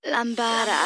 Lambada.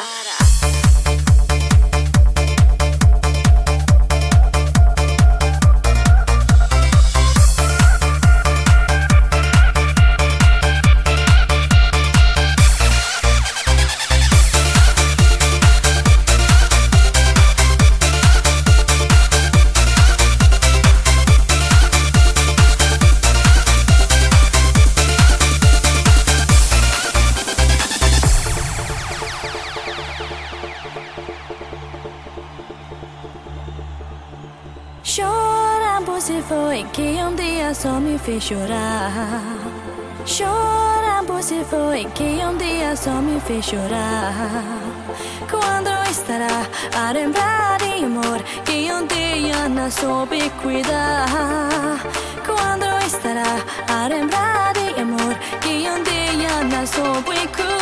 Chorar por se foi que dia só me fez chorar. Chorar por se foi que dia só me fez chorar. Quando estará a lembrar de amor que dia não soube cuidar. Quando estará a lembrar de amor que dia não soube cuidar.